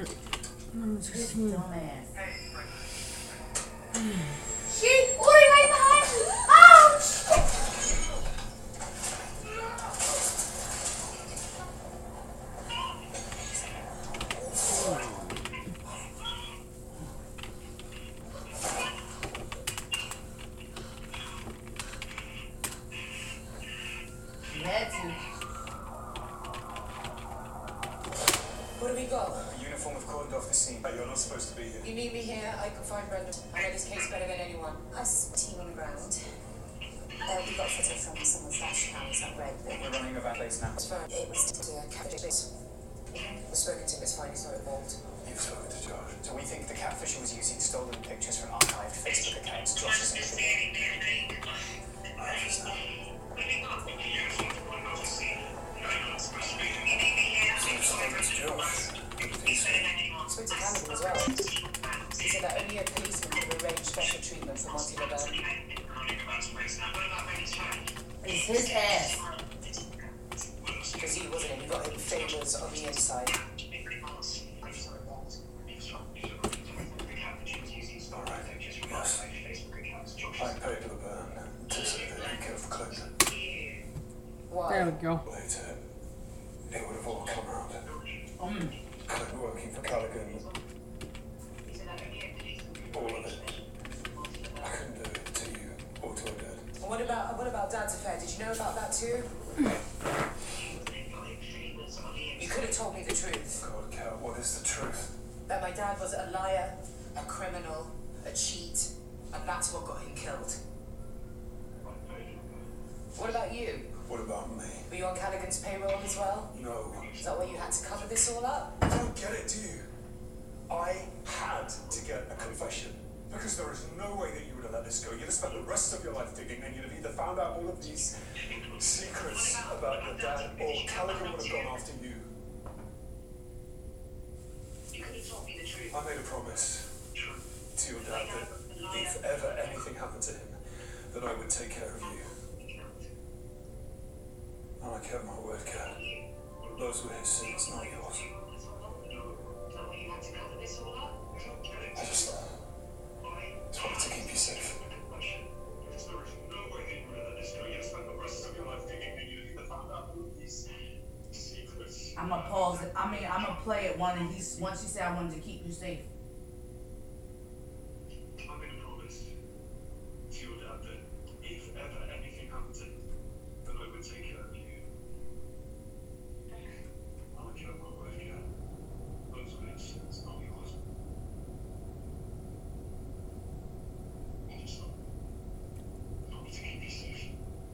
This dumbass. Shit! Ori right behind you! Oh, shit! You had to. What have we got? A uniform have cordoned off the scene. You're not supposed to be here. You need me here, I can find Brendan. I know this case better than anyone. Us team on the ground. We got footage from someone's dash cam, is that right? We're running a van place now. It's fine. It was To catfish. We've spoken to him, it's fine, he's not involved. You've spoken to Josh. So we think the catfisher was using stolen pictures from archived Facebook accounts. Josh is included. Spoke to Callum as well. He said that only a policeman could have arranged special treatment for Monty LeBeau. It's his ass. Because he wasn't in, he got him favours on the inside. Alright, yes. I paid LeBeau to say that he could have clipped it. Why? There we go. Later, it would have all come out. Clint working for Callaghan. All of it. I couldn't do it to you or to her dad. And what about Dad's affair? Did you know about that too? You could have told me the truth. God, Cal, what is the truth? That my dad was a liar, a criminal, a cheat, and that's what got him killed. What about you? What about me? Were you on Callaghan's payroll as well? No. Is that why you had to cover this all up? You don't get it, do you? I had to get a confession. Because there is no way that you would have let this go. You'd have spent the rest of your life digging and you'd have either found out all of these secrets about your dad or Callaghan would have gone after you. You could have told me the truth. I made a promise to your dad that if ever anything happened to him, that I would take care of you. And I kept my word, Kat. Those were his sins, not yours. I just wanted to keep you safe. I'm gonna pause it. I'm gonna play it once he said I wanted to keep you safe. I made a promise to your dad that if ever anything happened to him, that I would take care of you. I kept my word, Kat. Those were his sins, not yours. I just wanted to keep you safe.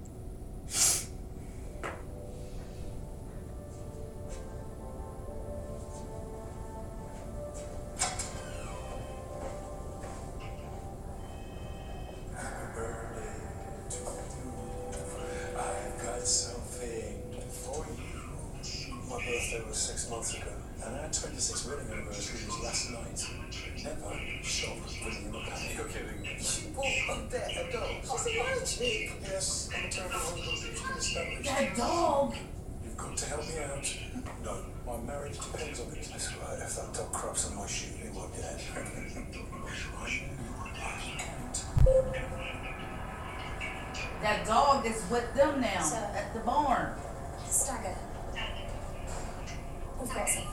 I've got something for you. My birthday was 6 months ago, and our 26th wedding anniversary was last night. Never shop when you're not paying. You're kidding. She bought a dog. She's allergic. Yes, I'm a terrible uncle. You can establish. That dog. You've got to help me out. No, my marriage depends on it. That's right. If that dog craps on my shoe, it won't be dead. That dog is with them now So- at the barn. Stagger. We've got something.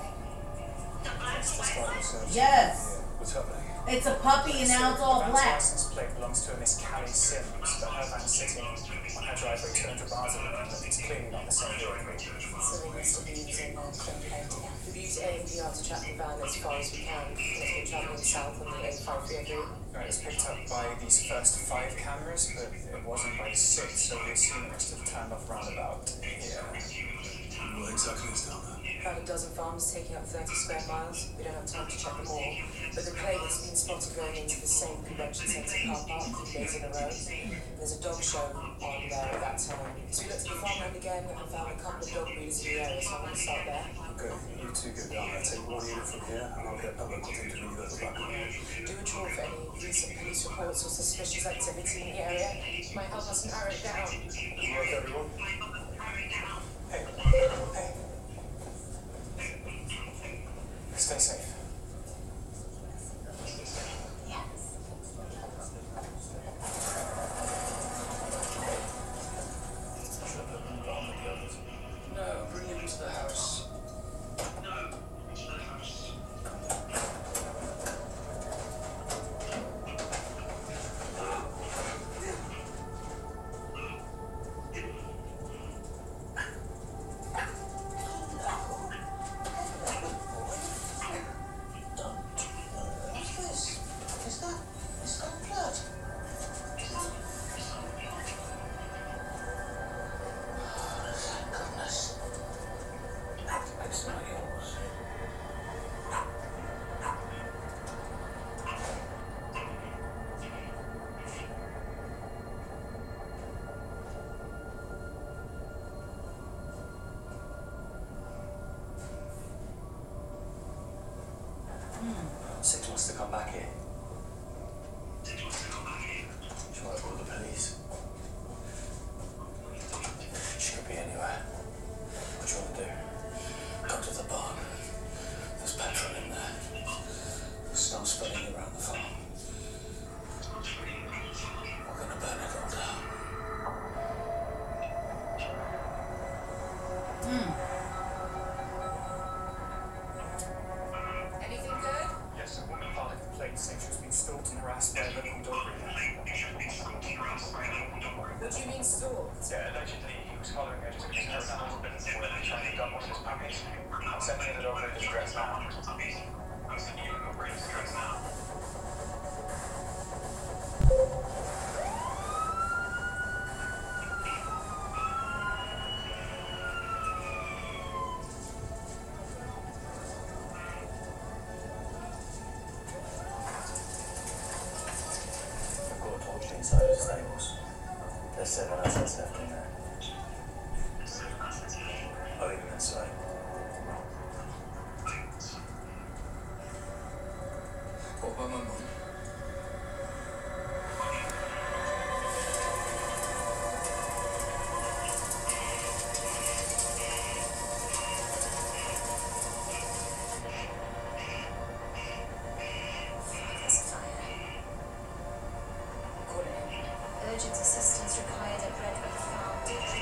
Yes. What's happening? It's a puppy and now it's all The van's black. license plate belongs to a Miss Callie Sims, but her van's sitting on her driveway 200 miles away, but it's clearly not the same vehicle. So we must have been using We've used ANPR to track the van as far as we can. And it's been travelling south on the A5303. Right, it was picked up by these first 5 cameras, but it wasn't by the 6th, so we assume it must have turned off roundabout here. What exactly is down there? About a dozen farms taking up 30 square miles. We don't have time to check them all. But the plate has been spotted going into the same convention centre car park 3 days in a row. There's a dog show on there at that time. So we looked at the farmland again and found a couple of dog breeders in the area, so I'm going to start there. Okay, you two get down there, take 1 unit from here, and I'll get a local team to meet you at the back. Do a draw for any recent police reports or suspicious activity in the area. Might help us narrow it down. Good work, everyone. Hey, hey. Stay safe. 6 months to come back here. She might call the police. She could be anywhere. What do you want to do? Go to the barn. There's petrol in there. Start spreading it around the farm. We're gonna burn it all down. Anything good? Yes, a woman filed a complaint saying she was being stalked and harassed by a local dog breeder. What do you mean stalked? Yeah, allegedly he was following her just because her and her husband were trying to dump one of his puppies. I'm sending her the dog breeder's address now. I've got a torch inside the stables. There's 7 assets left in there. I'll leave them inside. What about my mum? There's a fire. Call it in. Urgent assistance required at Redwood Farm. Deeply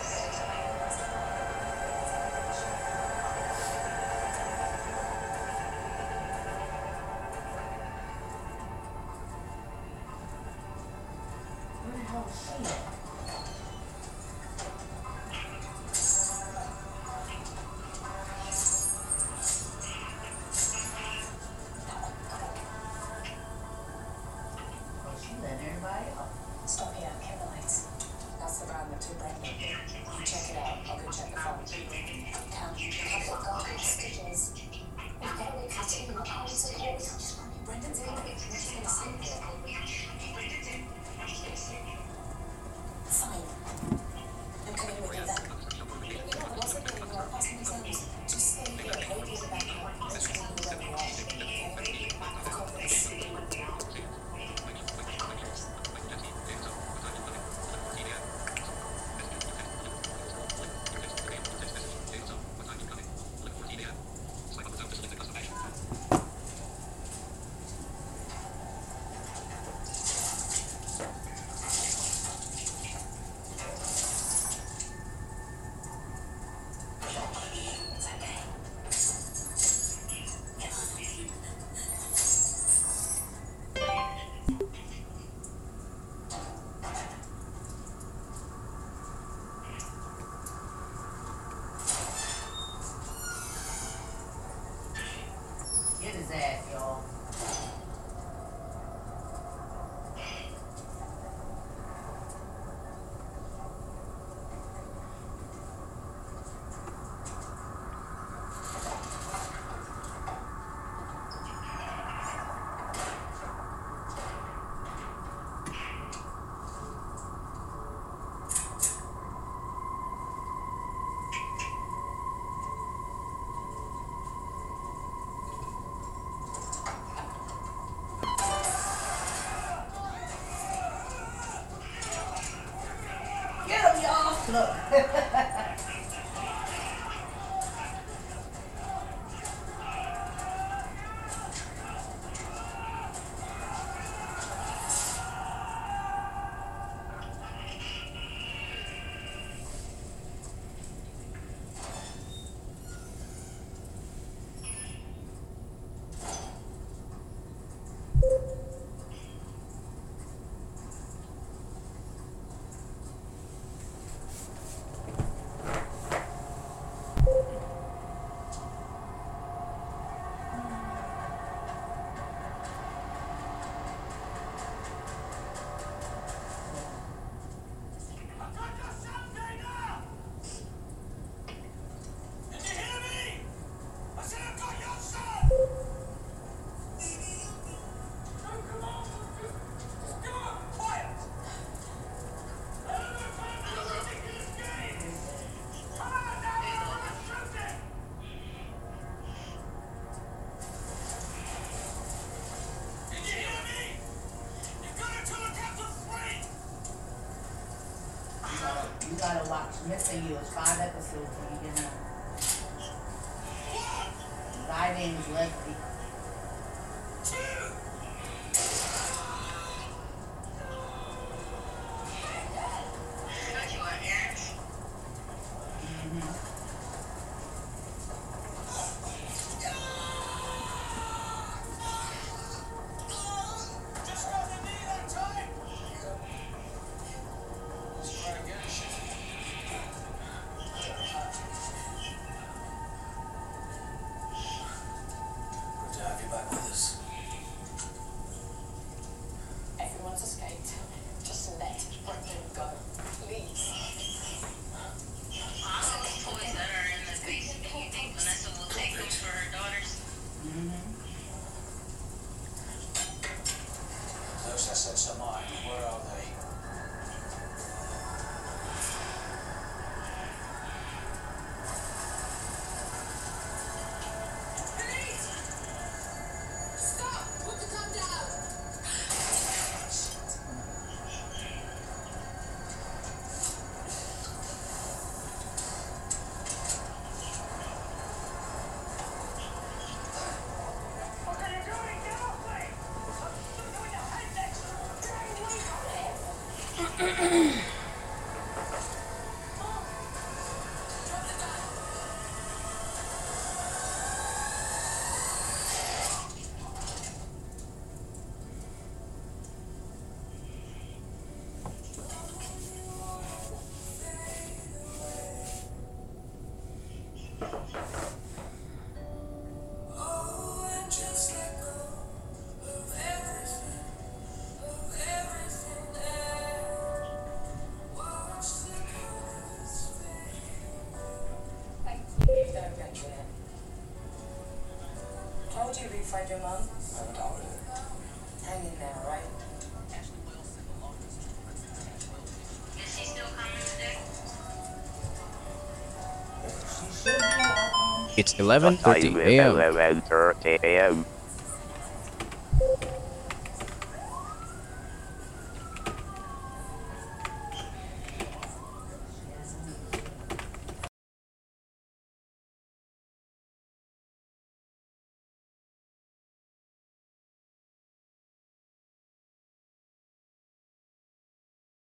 Where the hell is she at? Oh, she letting everybody up. Stop here, kill the lights. That's the van that took Brendan. You check it out. I'll go check the farm. I've got garden stitches. We've got to wait for tea. What are we so cold? Brendan's in it. She's going to sleep here. Fine. I'm coming with you then. You know, I wasn't really well passing exams. Just stay here, maybe in the background. Just tell me where you are. Okay? I've got this. It's okay. Get his ass, y'all. Get him, y'all. Look. to you. It's 5 episodes when you get home. The guy name's Leslie. Everyone's escaped. Just let Brendan go, please. Also, the toys that are in the basement, you think Vanessa will take them for her daughters? Those assets are mine. Where are they? Stop! Put the gun down! What are you doing? Get off me! I'm doing your head next. Get away from me! Drop the gun! Don't mention it. Told you we'd find your mum. I haven't doubted it. Hang in there, alright? Is she still coming today? She should be out. It's 11:30 a.m. 11:30 a.m.